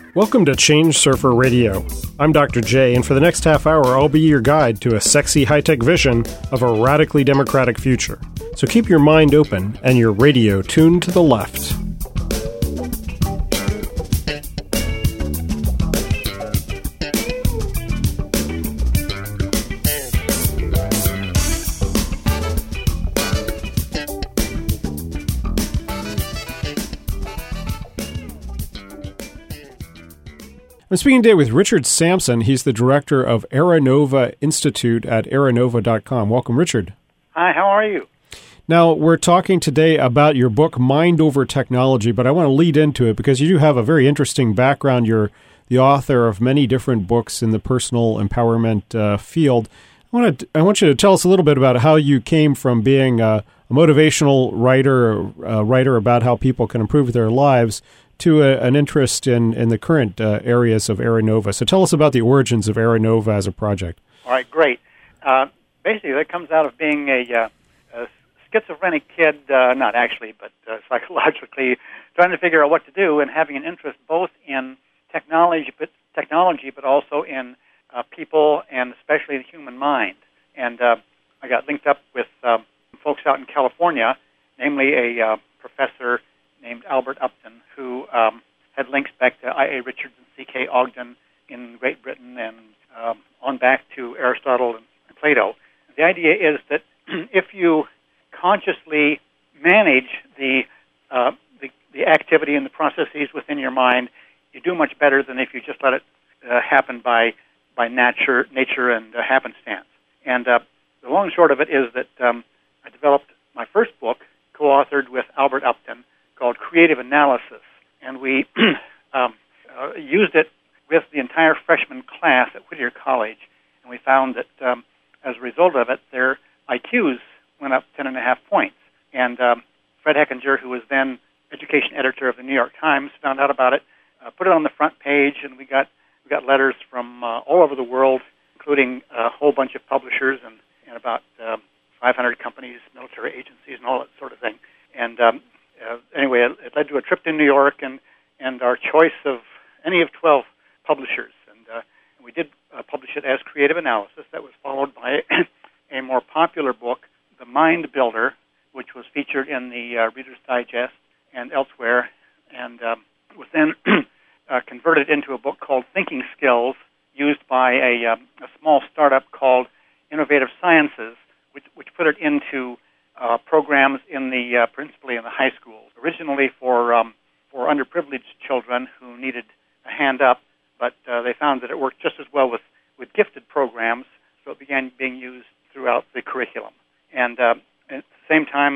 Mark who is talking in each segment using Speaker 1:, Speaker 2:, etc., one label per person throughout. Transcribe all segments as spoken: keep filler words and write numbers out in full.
Speaker 1: Welcome to Change Surfer Radio. I'm Doctor J, and for the next half hour, I'll be your guide to a sexy high-tech vision of a radically democratic future. So keep your mind open and your radio tuned to the left. I'm speaking today with Richard Sampson. He's the director of Aranova Institute at aranova dot com. Welcome, Richard.
Speaker 2: Hi, how are you?
Speaker 1: Now, we're talking today about your book, Mind Over Technology, but I want to lead into it because you do have a very interesting background. You're the author of many different books in the personal empowerment uh, field. I want, to, I want you to tell us a little bit about how you came from being a, a motivational writer, a writer about how people can improve their lives, to a, an interest in, in the current uh, areas of Aranova. So tell us about the origins of Aranova as a project.
Speaker 2: All right, great. Uh, basically, that comes out of being a, uh, a schizophrenic kid, uh, not actually, but uh, psychologically, trying to figure out what to do and having an interest both in technology, but technology, but also in uh, people and especially the human mind. And uh, I got linked up with uh, folks out in California, namely a uh, professor named Albert Upton, who um, had links back to I A Richards and C K Ogden in Great Britain and um, on back to Aristotle and Plato. The idea is that if you consciously manage the, uh, the the activity and the processes within your mind, you do much better than if you just let it uh, happen by by nature, nature and uh, happenstance. And uh, the long and short of it is that um, I developed my first book, co-authored with Albert Upton, called Creative Analysis, and we um, uh, used it with the entire freshman class at Whittier College, and we found that um, as a result of it, their I Qs went up ten and a half points. And um, Fred Heckinger, who was then education editor of the New York Times, found out about it, uh, put it on the front page, and we got we got letters from uh, all over the world, including a whole bunch of publishers and, and about um, five hundred companies, military agencies, and all that sort of thing. And um, Uh, anyway, it, it led to a trip to New York and, and our choice of any of twelve publishers. And, uh, and we did uh, publish it as Creative Analysis. That was followed by a more popular book, The Mind Builder, which was featured in the uh, Reader's Digest and elsewhere, and um, was then uh, converted into a book called Thinking Skills, used by a, um, a small startup called Innovative Sciences, which, which put it into Uh, programs in the uh, principally in the high schools, originally for um, for underprivileged children who needed a hand up, but uh, they found that it worked just as well with, with gifted programs, so it began being used throughout the curriculum. And uh, at the same time,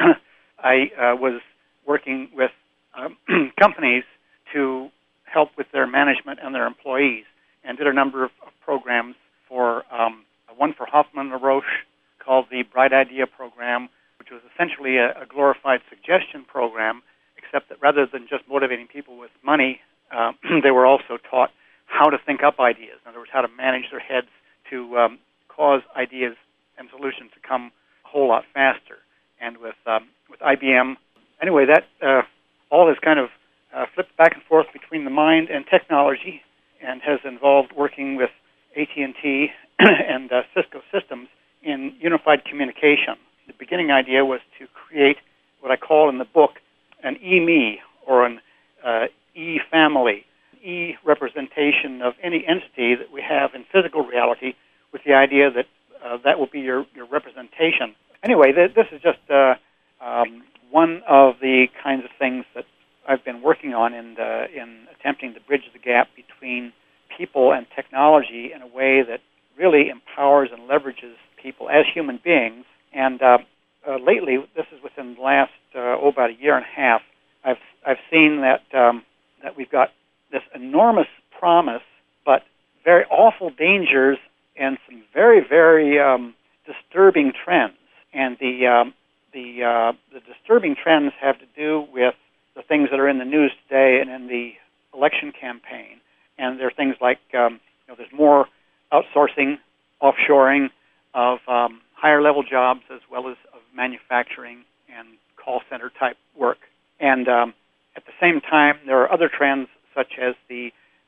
Speaker 2: I uh, was working with um, companies to help with their management and their employees, and did a number of, of programs for um, one for Hoffman La Roche, called the Bright Idea Program, which was essentially a, a glorified suggestion program, except that rather than just motivating people with money, uh, they were also taught how to think up ideas. In other words, how to manage their heads to um, cause ideas and solutions to come a whole lot faster. And with um, with I B M, anyway, that uh, all has kind of uh, flipped back and forth between the mind and technology, and has involved working with A T and T and uh, Cisco Systems in unified communication. The beginning idea was to create what I call in the book an E-me, or an uh, E-family, E representation of any entity that we have in physical reality, with the idea that uh, that will be your, your representation. Anyway, th- this is just uh, um, one of the kinds of things that I've been working on in, uh, in attempting to bridge the gap between people and technology in a way that really empowers and leverages people as human beings. And uh, uh, lately, this is within the last uh, oh, about a year and a half, I've I've seen that um, that we've got this enormous promise, but very awful dangers and some very very um, disturbing trends. And the um, the uh, the disturbing trends have to do with the things that are in the news today and in the election campaign. And there are things like um, you know, there's more outsourcing, offshoring of um, higher-level jobs, as well as of manufacturing and call center type work. And um, at the same time, there are other trends such as the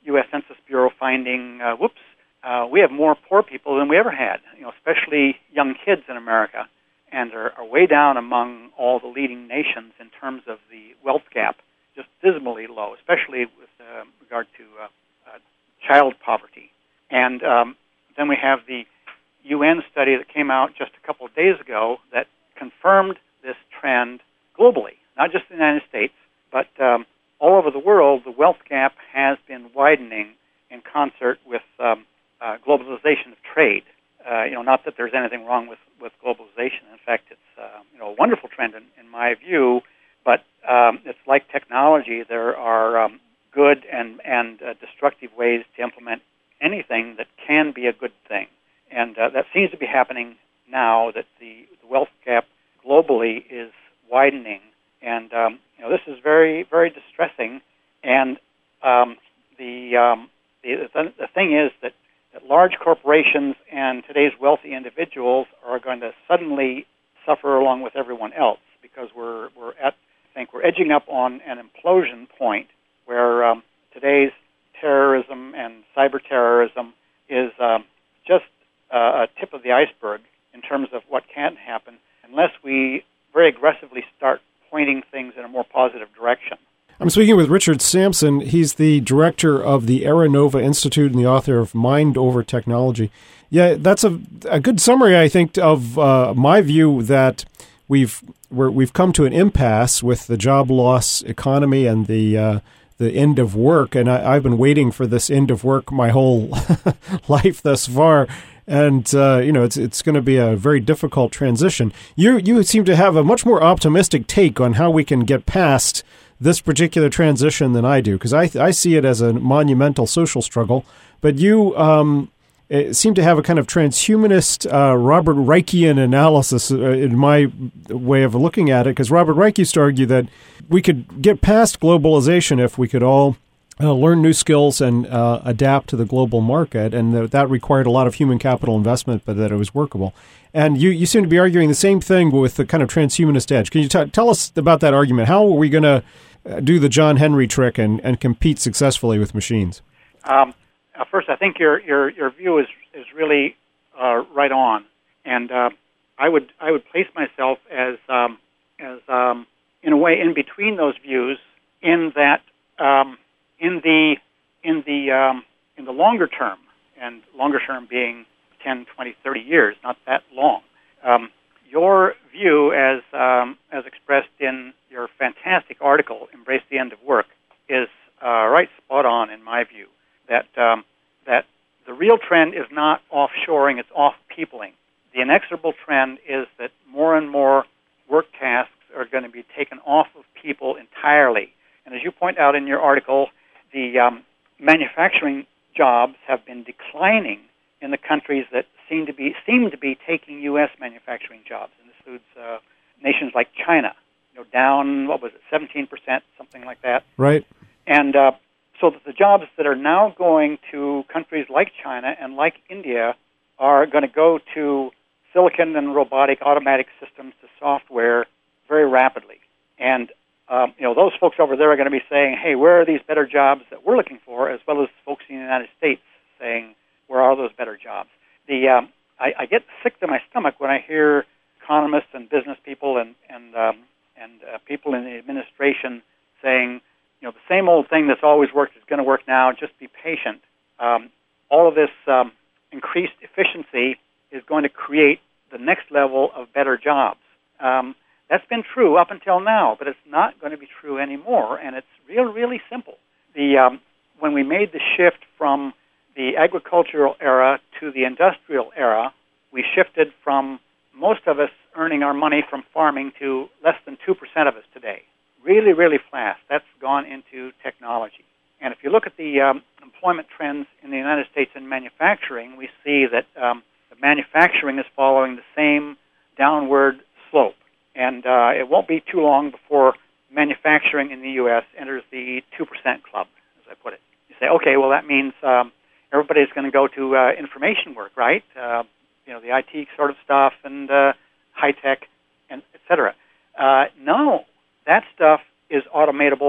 Speaker 2: U S Census Bureau finding, uh, whoops, uh, we have more poor people than we ever had, you know, especially young kids in America, and are, are way down among all the leading nations in terms of the wealth gap, just dismally low, especially with uh, regard to uh, uh, child poverty. And um, then we have the U N study that came out just a couple of days ago that confirmed this trend globally, not just in the United States, but um, all over the world. The wealth gap has been widening in concert with um, uh, globalization of trade. Uh, you know, not that there's anything wrong with, with globalization. In fact, it's uh, you know a wonderful trend in, in my view. But um, it's like technology. There are um, good and and uh, destructive ways to implement anything that can be a good thing, and uh, that seems to be happening now. That the, the wealth gap globally is widening, and um, you know this is very very distressing. And um, the, um, the the thing is that, that large corporations and today's wealthy individuals are going to suddenly suffer along with everyone else, because we're we're at I think we're edging up on an implosion point where um, today's terrorism and cyber terrorism is um, just uh, a tip of the iceberg in terms of what can happen unless we very aggressively start pointing things in a more positive direction.
Speaker 1: I'm speaking with Richard Sampson. He's the director of the Aranova Institute and the author of Mind Over Technology. Yeah, that's a, a good summary, I think, of uh, my view that we've we're, we've come to an impasse with the job loss economy and the uh, the end of work. And I, I've been waiting for this end of work my whole life thus far. And, uh, you know, it's it's going to be a very difficult transition. You you seem to have a much more optimistic take on how we can get past this particular transition than I do, because I, I see it as a monumental social struggle. But you um, seem to have a kind of transhumanist uh, Robert Reichian analysis uh, in my way of looking at it, because Robert Reich used to argue that we could get past globalization if we could all Uh, learn new skills and uh, adapt to the global market, and th- that required a lot of human capital investment, but that it was workable. And you, you seem to be arguing the same thing with the kind of transhumanist edge. Can you t- tell us about that argument? How are we going to do the John Henry trick and, and compete successfully with machines?
Speaker 2: Um, uh, first, I think your your, your view is is really uh, right on, and uh, I would I would place myself as um, as um, in a way in between those views, in that. Um, In the in the um, in the longer term, and longer term being ten, twenty, thirty years, not that long, um, your view, as um, as expressed in your fantastic article, "Embrace the End of Work," is uh, right spot on in my view. That um, that the real trend is not offshoring; it's off-peopling. The inexorable trend is that more and more work tasks are going to be taken off of people entirely. And as you point out in your article, the um, manufacturing jobs have been declining in the countries that seem to be seem to be taking U S manufacturing jobs, and this includes uh, nations like China. You know, down what was it, seventeen percent, something like that.
Speaker 1: Right.
Speaker 2: And uh, so that the jobs that are now going to countries like China and like India are going to go to silicon and robotic automatic systems to software very rapidly. And Um, you know, those folks over there are going to be saying, hey, where are these better jobs that we're looking for, as well as folks in the United States saying, where are those better jobs? The um, I, I get sick to my stomach when I hear economists and business people and and um, and uh, people in the administration saying, you know, the same old thing that's always worked is going to work now, just be patient. Um, all of this um, increased efficiency is going to create the next level of better jobs. Um, That's been true up until now, but it's not going to be true anymore, and it's real, really simple. The um, when we made the shift from the agricultural era to the industrial era, we shifted from most of us earning our money from farming to less than two percent of us today. Really, really fast. That's gone into technology. And if you look at the um, employment trends in the United States in manufacturing, we see that um, the manufacturing is following the same downward slope. And uh, it won't be too long before manufacturing in the U S enters the two percent club, as I put it. You say, okay, well, that means um, everybody's going to go to uh, information work, right? Uh, you know, the I T sort of stuff and uh, high-tech, and et cetera. Uh, no, that stuff is automatable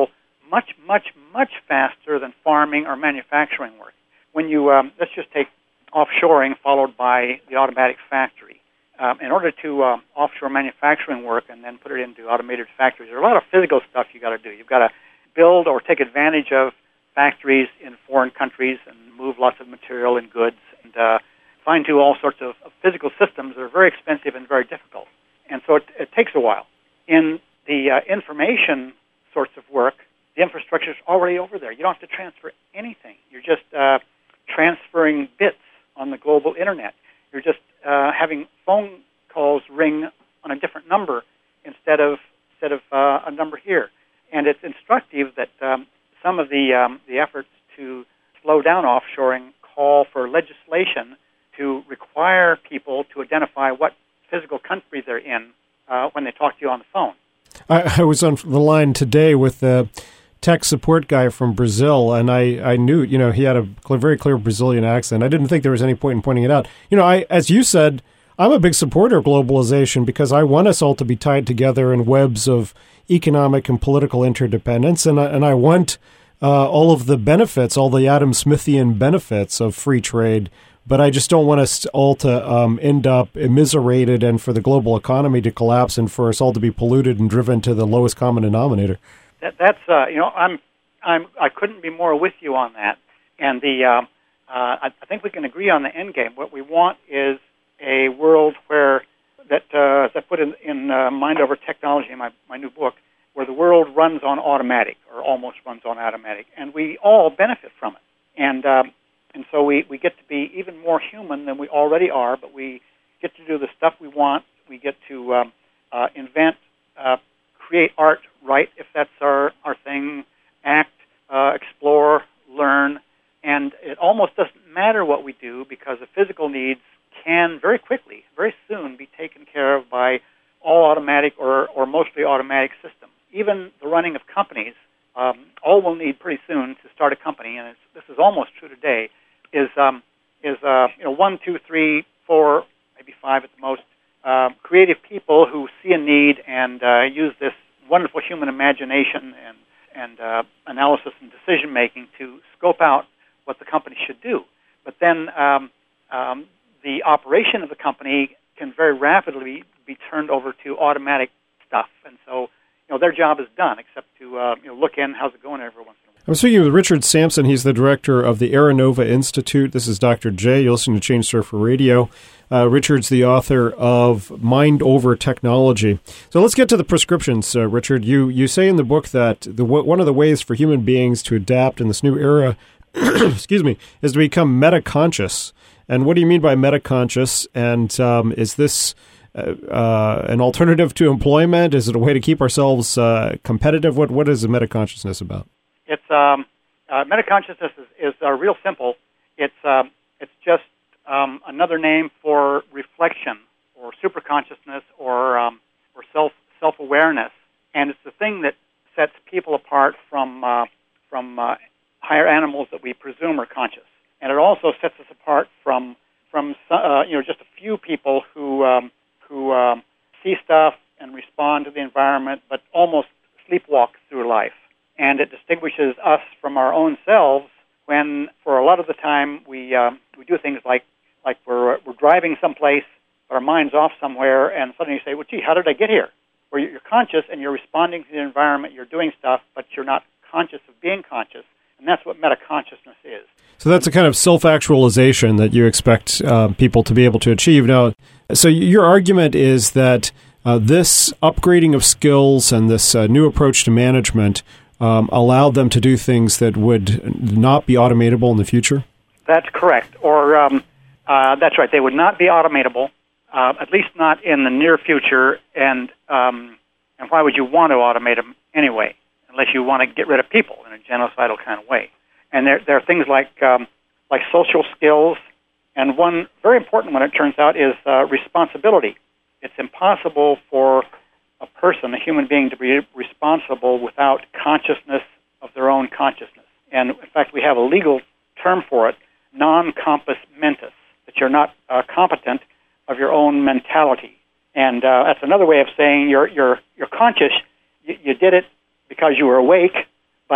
Speaker 2: much, much, much faster than farming or manufacturing work. When you, um, let's just take offshoring followed by the automatic factory. Um, in order to um, offshore manufacturing work and then put it into automated factories, there's a lot of physical stuff you got to do. You've got to build or take advantage of factories in foreign countries and move lots of material and goods and uh, fine-tune all sorts of, of physical systems that are very expensive and very difficult. And so it, it takes a while. In the uh, information sorts of work, the infrastructure is already over there. You don't have to transfer anything. You're just uh, transferring bits on the global internet. You're just uh, having phone calls ring on a different number instead of instead of uh, a number here. And it's instructive that um, some of the um, the efforts to slow down offshoring call for legislation to require people to identify what physical country they're in uh, when they talk to you on the phone.
Speaker 1: I, I was on the line today with the tech support guy from Brazil, and I, I knew, you know, he had a clear, very clear Brazilian accent. I didn't think there was any point in pointing it out. You know, I, as you said, I'm a big supporter of globalization because I want us all to be tied together in webs of economic and political interdependence, and I, and I want uh, all of the benefits, all the Adam Smithian benefits of free trade, but I just don't want us all to um, end up immiserated and for the global economy to collapse and for us all to be polluted and driven to the lowest common denominator.
Speaker 2: That, that's uh, you know, I'm, I'm, I couldn't be more with you on that. And the, uh, uh, I, I think we can agree on the end game. What we want is a world where that, uh, as I put in, in uh, Mind Over Technology, in my, my new book, where the world runs on automatic or almost runs on automatic, and we all benefit from it. And um, and so we, we get to be even more human than we already are, but we get to do the stuff we want. We get to um, uh, invent, uh, create art, write, if that's our, our thing, act, uh, explore, learn, and it almost doesn't matter what we do because the physical needs can very quickly, very soon, be taken care of by all automatic or, or mostly automatic systems. Even the running of companies, um, all we'll need pretty soon to start a company, and it's, this is almost true today, is um, is uh, you know one, two, three, four, maybe five at the most, uh, creative people who see a need and uh, use this wonderful human imagination and and uh, analysis and decision making to scope out what the company should do. But then um, um, the operation of the company can very rapidly be turned over to automatic stuff, and so you know their job is done, except to uh, you know look in, how's it going every once in a while.
Speaker 1: I'm speaking with Richard Sampson. He's the director of the Aranova Institute. This is Doctor J. You're listening to Change Surfer Radio. Uh, Richard's the author of Mind Over Technology. So let's get to the prescriptions, uh, Richard. You you say in the book that the one of the ways for human beings to adapt in this new era, excuse me, is to become meta-conscious. And what do you mean by meta-conscious? And um, is this uh, uh, an alternative to employment? Is it a way to keep ourselves uh, competitive? What what is the meta-consciousness about?
Speaker 2: It's um, uh, meta-consciousness is, is uh, real simple. It's um, it's just um, another name for reflection or superconsciousness or um, or self self-awareness, and it's the thing that sets people apart from uh, from uh, higher animals that we presume are conscious, and it also sets us apart from from uh, you know just a few people who um, who um, see stuff and respond to the environment, but almost sleepwalk through life. And it distinguishes us from our own selves when, for a lot of the time, we um, we do things like like we're we're driving someplace, but our mind's off somewhere, and suddenly you say, "Well, gee, how did I get here?" Where you're conscious and you're responding to the environment, you're doing stuff, but you're not conscious of being conscious, and that's what meta-consciousness is.
Speaker 1: So that's a kind of self-actualization that you expect uh, people to be able to achieve. Now, so your argument is that uh, this upgrading of skills and this uh, new approach to management Um, allowed them to do things that would not be automatable in the future?
Speaker 2: That's correct. Or um, uh, that's right. They would not be automatable, uh, at least not in the near future. And um, and why would you want to automate them anyway, unless you want to get rid of people in a genocidal kind of way? And there, there are things like um, like social skills, and one very important one, it turns out, is uh, responsibility. It's impossible for a person, a human being, to be responsible without consciousness of their own consciousness. And, in fact, we have a legal term for it, non-compos mentis, that you're not uh, competent of your own mentality. And uh, that's another way of saying you're you're you're conscious. You, you did it because you were awake, but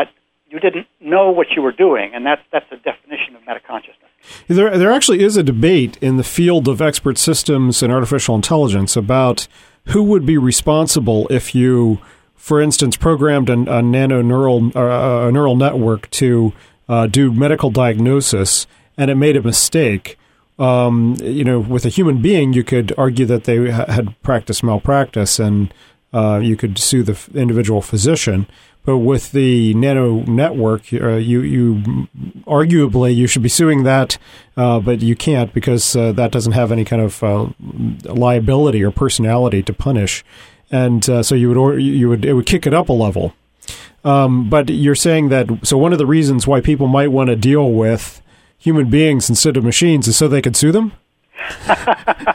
Speaker 2: you didn't know what you were doing, and that's that's the definition of metaconsciousness.
Speaker 1: There, there actually is a debate in the field of expert systems and artificial intelligence about who would be responsible if you, for instance, programmed a, a nano neural uh, a neural network to uh, do medical diagnosis, and it made a mistake. Um, you know, with a human being, you could argue that they ha- had practiced malpractice, and uh, you could sue the f- individual physician. But with the nano network, uh, you you arguably you should be suing that, uh, but you can't because uh, that doesn't have any kind of uh, liability or personality to punish, and uh, so you would or, you would it would kick it up a level. Um, but you're saying that so one of the reasons why people might want to deal with human beings instead of machines is so they could sue them?
Speaker 2: that,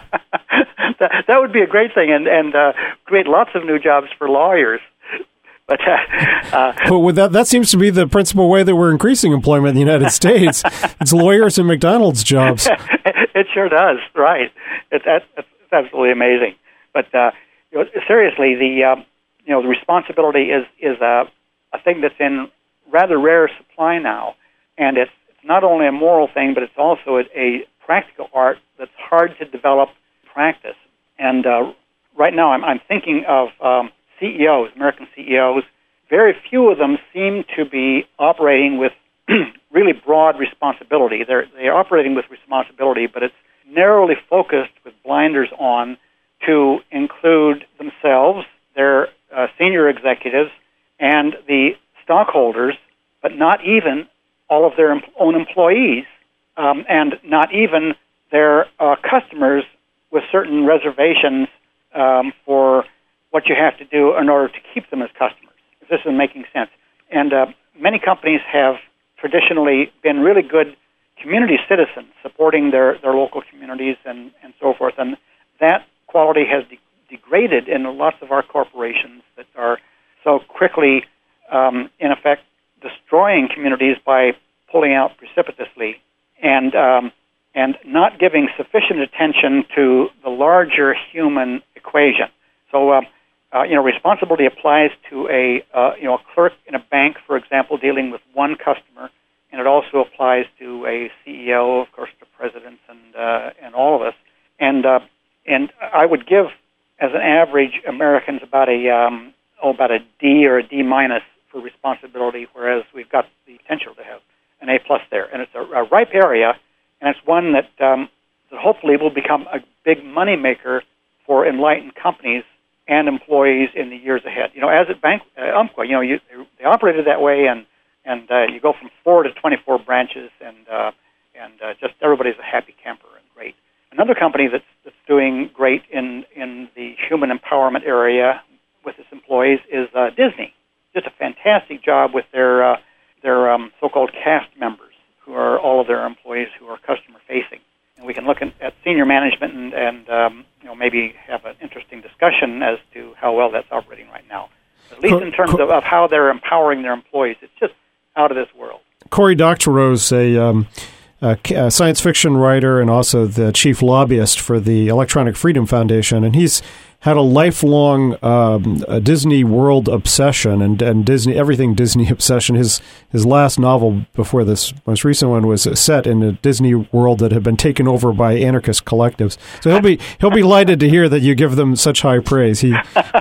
Speaker 2: that would be a great thing, and and uh, create lots of new jobs for lawyers. But uh, uh,
Speaker 1: well, with that that seems to be the principal way that we're increasing employment in the United States. It's lawyers and McDonald's jobs.
Speaker 2: It sure does, right? It's that's, that's absolutely amazing. But uh, you know, seriously, the um, you know the responsibility is is a a thing that's in rather rare supply now, and it's it's not only a moral thing, but it's also a, a practical art that's hard to develop in practice. And uh, right now, I'm I'm thinking of um, C E Os, American C E Os. Very few of them seem to be operating with really broad responsibility. They're they're operating with responsibility, but it's narrowly focused with blinders on to include themselves, their uh, senior executives, and the stockholders, but not even all of their em- own employees, um, and not even their uh, customers, with certain reservations um, for what you have to do in order to keep them as customers, if this is making sense. And uh, many companies have traditionally been really good community citizens, supporting their, their local communities and, and so forth. And that quality has de- degraded in lots of our corporations that are so quickly, um, in effect, destroying communities by pulling out precipitously and um, and not giving sufficient attention to the larger human equation. So, uh, uh, you know, responsibility applies to a uh, you know a clerk in a bank, for example, dealing with one customer, and it also applies to a C E O, of course, to presidents and uh, and all of us. And uh, and I would give, as an average, Americans about a um, oh about a D or a D minus for responsibility, whereas we've got the potential to have an A plus there. And it's a, a ripe area, and it's one that um, that hopefully will become a big money maker for enlightened companies and employees in the years ahead. You know, as at Bank uh, Umpqua, you know, you, they operated that way, and and uh, you go from four to twenty-four branches, and uh, and uh, just everybody's a happy camper and great. Another company that's that's doing great in in the human empowerment area with its employees is uh, Disney. Just a fantastic job with their uh, their um, so-called cast members, who are all of their employees who are customer facing. And we can look in, at senior management and, and um, you know, maybe have an interesting discussion as to how well that's operating right now. At least in terms of, of how they're empowering their employees, it's just out of this world.
Speaker 1: Cory Doctorow's a, um, a, a science fiction writer and also the chief lobbyist for the Electronic Freedom Foundation, and he's had a lifelong um, a Disney World obsession and, and Disney everything Disney obsession. His his last novel before this most recent one was set in a Disney world that had been taken over by anarchist collectives. So he'll be he'll be delighted to hear that you give them such high praise. He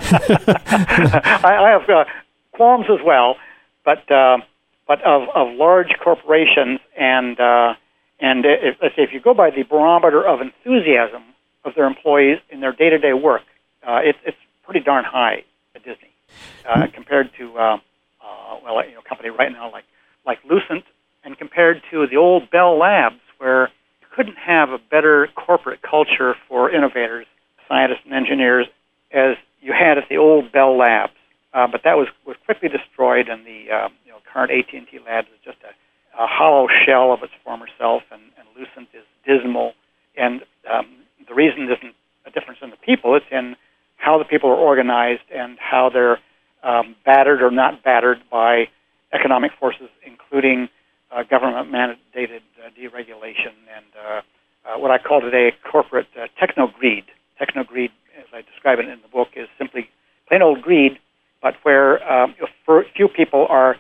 Speaker 2: I, I have uh, qualms as well, but uh, but of, of large corporations and uh, and if, let's say if you go by the barometer of enthusiasm of their employees in their day-to-day work. Uh, it, it's pretty darn high at Disney uh, compared to uh, uh, well, you know, a company right now like like Lucent, and compared to the old Bell Labs, where you couldn't have a better corporate culture for innovators, scientists, and engineers as you had at the old Bell Labs. Uh, but that was, was quickly destroyed, and the uh, you know current A T and T Labs is just a, a hollow shell of its former self, and, and Lucent is dismal. And um, the reason isn't a difference in the people; it's in how the people are organized and how they're um, battered or not battered by economic forces, including uh, government-mandated uh, deregulation and uh, uh, what I call today corporate uh, techno-greed. Techno-greed, as I describe it in the book, is simply plain old greed, but where um, few people are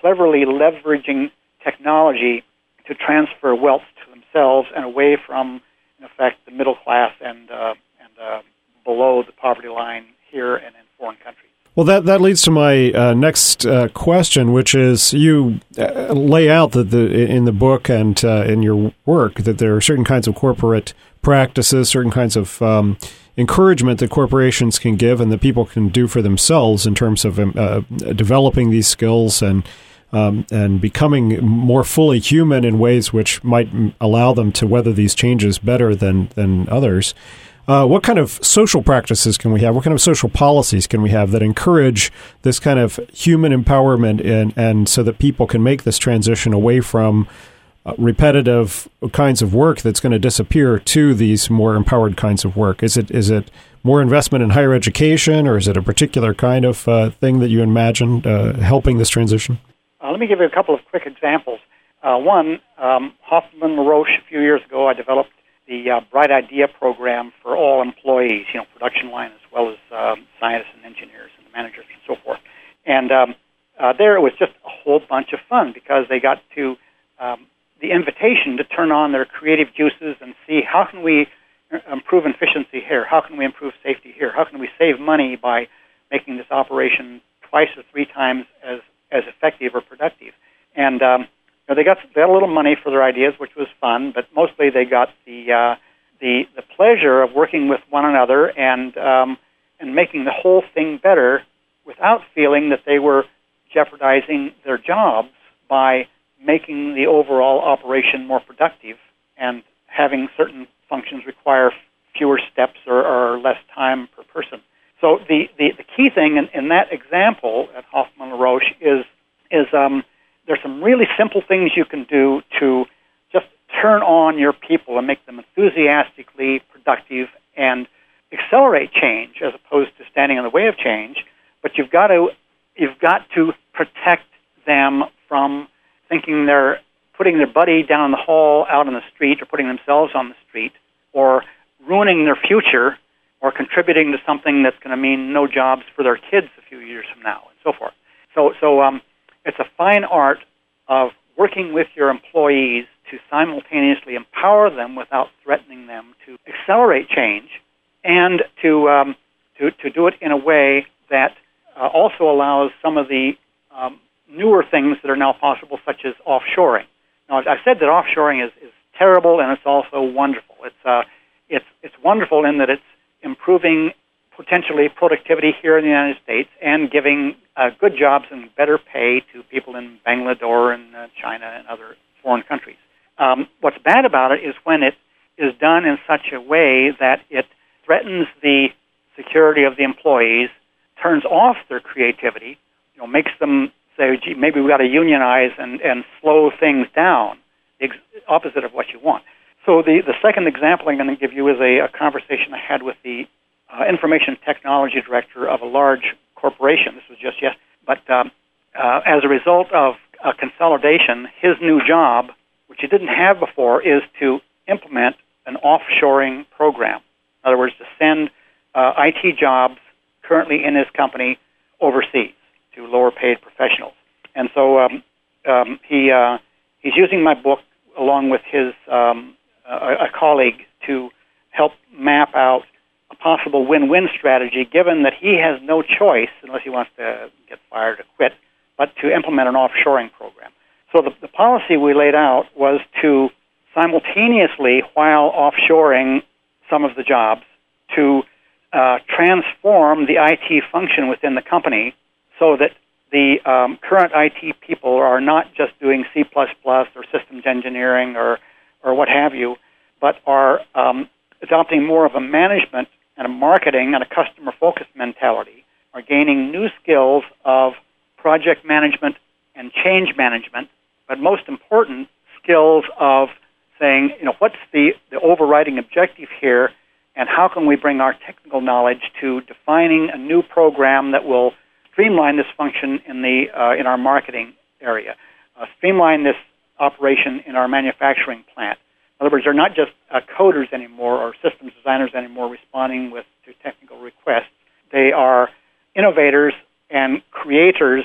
Speaker 2: cleverly leveraging technology to transfer wealth to themselves and away from, in effect, the middle class and uh, and uh, below the poverty line here and in foreign countries.
Speaker 1: Well, that, that leads to my uh, next uh, question, which is you uh, lay out that the in the book and uh, in your work that there are certain kinds of corporate practices, certain kinds of um, encouragement that corporations can give and that people can do for themselves in terms of uh, developing these skills and um, and becoming more fully human in ways which might allow them to weather these changes better than than others. Uh, what kind of social practices can we have? What kind of social policies can we have that encourage this kind of human empowerment and, and so that people can make this transition away from uh, repetitive kinds of work that's going to disappear to these more empowered kinds of work? Is it is it more investment in higher education, or is it a particular kind of uh, thing that you imagine uh, helping this transition?
Speaker 2: Uh, let me give you a couple of quick examples. Uh, one, um, Hoffman LaRoche, a few years ago, I developed the uh, Bright Idea program for all employees, you know, production line as well as um, scientists and engineers and the managers and so forth. And um, uh, there it was just a whole bunch of fun because they got to um, the invitation to turn on their creative juices and see how can we improve efficiency here, how can we improve safety here, how can we save money by making this operation twice or three times as, as effective or productive. And um, you know, they got they got a little money for their ideas, which was fun, but mostly they got the uh, the the pleasure of working with one another and um, and making the whole thing better without feeling that they were jeopardizing their jobs by making the overall operation more productive and having certain functions require fewer steps or, or less time per person. So the, the, the key thing in, in that example at Hoffman LaRoche is is um, there's some really simple things you can do to just turn on your people and make them enthusiastically productive and accelerate change as opposed to standing in the way of change. But you've got to you've got to protect them from thinking they're putting their buddy down the hall out on the street or putting themselves on the street or ruining their future or contributing to something that's going to mean no jobs for their kids a few years from now and so forth. So, so um, it's a fine art of working with your employees to simultaneously empower them without threatening them to accelerate change and to um, to, to do it in a way that uh, also allows some of the um, newer things that are now possible, such as offshoring. Now, I've said that offshoring is, is terrible, and it's also wonderful. It's uh, it's it's wonderful in that it's improving potentially productivity here in the United States and giving uh, good jobs and better pay to people in Bangalore and uh, China and other foreign countries. Um, what's bad about it is when it is done in such a way that it threatens the security of the employees, turns off their creativity, you know, makes them say, gee, maybe we've got to unionize and, and slow things down, the ex- opposite of what you want. So the, the second example I'm going to give you is a, a conversation I had with the uh, information technology director of a large corporation. This was just yes, but um, uh, as a result of a consolidation, his new job, which he didn't have before, is to implement an offshoring program. In other words, to send uh, I T jobs currently in his company overseas to lower-paid professionals. And so um, um, he uh, he's using my book along with his um, a, a colleague to help map out a possible win-win strategy, given that he has no choice, unless he wants to get fired or quit, but to implement an offshoring program. So the, the policy we laid out was to simultaneously, while offshoring some of the jobs, to uh, transform the I T function within the company so that the um, current I T people are not just doing C plus plus or systems engineering or, or what have you, but are um, adopting more of a management and a marketing and a customer-focused mentality, are gaining new skills of project management and change management, but most important, skills of saying, you know, what's the, the overriding objective here, and how can we bring our technical knowledge to defining a new program that will streamline this function in the uh, in our marketing area, uh, streamline this operation in our manufacturing plant. In other words, they're not just uh, coders anymore or systems designers anymore responding with to technical requests. They are innovators and creators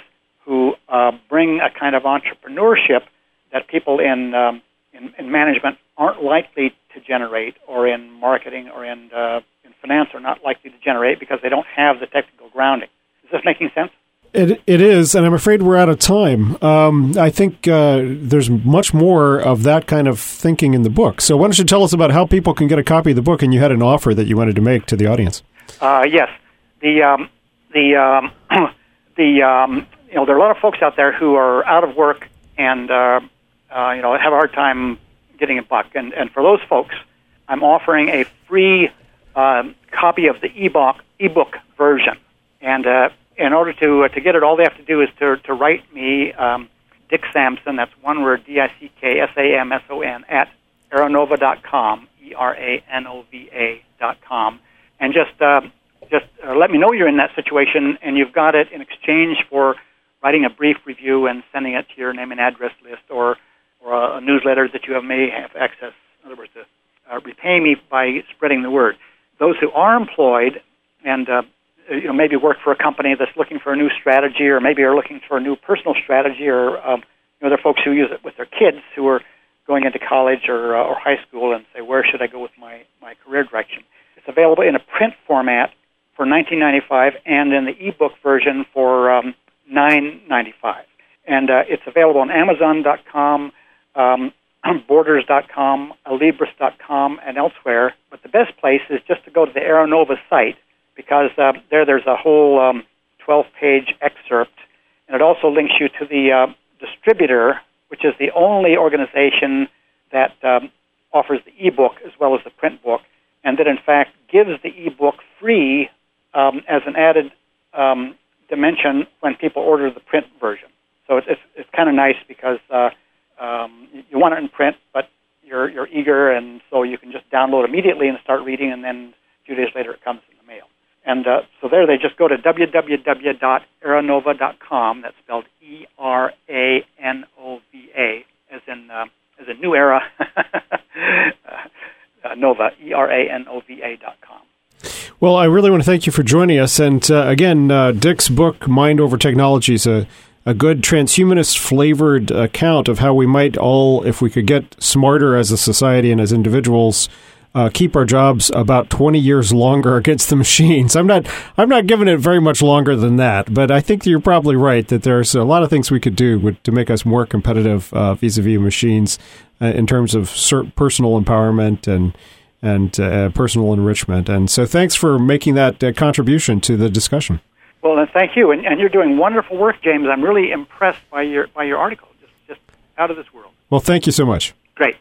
Speaker 2: who uh, bring a kind of entrepreneurship that people in, um, in in management aren't likely to generate, or in marketing or in, uh, in finance are not likely to generate because they don't have the technical grounding. Is this making sense?
Speaker 1: It It is, and I'm afraid we're out of time. Um, I think uh, there's much more of that kind of thinking in the book. So why don't you tell us about how people can get a copy of the book, and you had an offer that you wanted to make to the audience.
Speaker 2: Uh, yes. The, um, the, um, the um, you know, there are a lot of folks out there who are out of work and, uh, uh, you know, have a hard time getting a buck. And, and for those folks, I'm offering a free um, copy of the ebook, ebook version. And uh, in order to uh, to get it, all they have to do is to, to write me, um, Dick Samson, that's one word, D I C K S A M S O N, at aeronova dot com, E R A N O V A dot com, and just uh, just uh, let me know you're in that situation, and you've got it in exchange for writing a brief review and sending it to your name and address list, or or a, a newsletter that you have, may have access, in other words, to uh, repay me by spreading the word. Those who are employed and uh, you know, maybe work for a company that's looking for a new strategy, or maybe are looking for a new personal strategy, or um, you know, there are folks who use it with their kids who are going into college or uh, or high school and say, where should I go with my, my career direction? It's available in a print format for nineteen ninety-five dollars and in the ebook version for um, nine ninety-five. And uh, it's available on Amazon dot com, um, Borders dot com, Alibris dot com, and elsewhere. But the best place is just to go to the Aeronova site, because uh, there there's a whole um, twelve-page excerpt, and it also links you to the uh, distributor, which is the only organization that um, offers the ebook as well as the print book, and that in fact gives the ebook free um, as an added um, dimension when people order the print version. So it's it's, it's kind of nice because uh, um, you want it in print, but you're you're eager, and so you can just download immediately and start reading, and then a few days later it comes in the mail. And uh, so there they just go to w w w dot aeronova dot com. That's spelled E R A N O V A, as in uh, as in New Era, uh, Nova, E R A N O V A dot com.
Speaker 1: Well, I really want to thank you for joining us. And uh, again, uh, Dick's book, Mind Over Technology, is a, a good transhumanist-flavored account of how we might all, if we could get smarter as a society and as individuals, Uh, keep our jobs about twenty years longer against the machines. I'm not I'm not giving it very much longer than that, but I think you're probably right that there's a lot of things we could do with, to make us more competitive uh, vis-a-vis machines uh, in terms of cert- personal empowerment and and uh, personal enrichment. And so thanks for making that uh, contribution to the discussion.
Speaker 2: Well, then thank you. And, and you're doing wonderful work, James. I'm really impressed by your by your article. Just, just out of this world.
Speaker 1: Well, thank you so much.
Speaker 2: Great.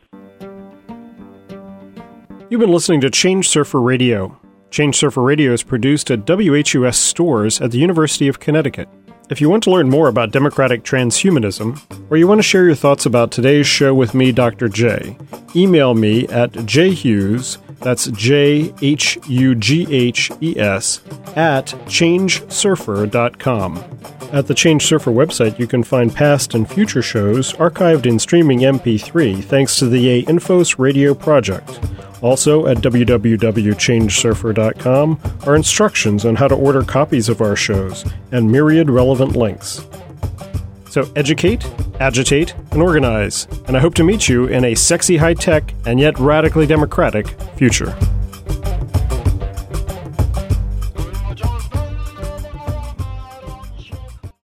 Speaker 1: You've been listening to Change Surfer Radio. Change Surfer Radio is produced at W H U S stores at the University of Connecticut. If you want to learn more about democratic transhumanism, or you want to share your thoughts about today's show with me, Doctor J, email me at jhughes, that's J H U G H E S, at change surfer dot com. At the Change Surfer website, you can find past and future shows archived in streaming M P three thanks to the A Infos Radio project. Also, at w w w dot change surfer dot com are instructions on how to order copies of our shows and myriad relevant links. So educate, agitate, and organize. And I hope to meet you in a sexy high-tech and yet radically democratic future.